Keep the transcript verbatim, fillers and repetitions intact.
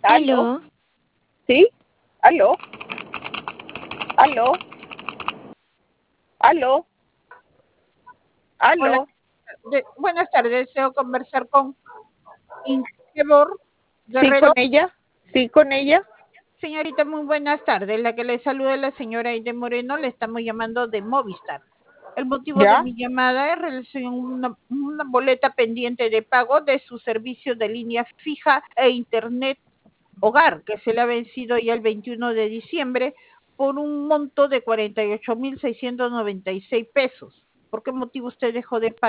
¿Aló? Aló, ¿Sí? ¿Aló? ¿Aló? ¿Aló? Hola, ¿Aló? de- buenas tardes. Deseo conversar con Ingeborg ¿Sí con Guerrero. ella? ¿Sí con ella? Señorita, muy buenas tardes. La que le saluda es la señora Aide Moreno. Le estamos llamando de Movistar. El motivo de ¿Ya? mi llamada es relación a una, una boleta pendiente de pago de su servicio de línea fija e internet hogar, que se le ha vencido ya el veintiuno de diciembre por un monto de cuarenta y ocho mil seiscientos noventa y seis pesos. ¿Por qué motivo usted dejó de pagar?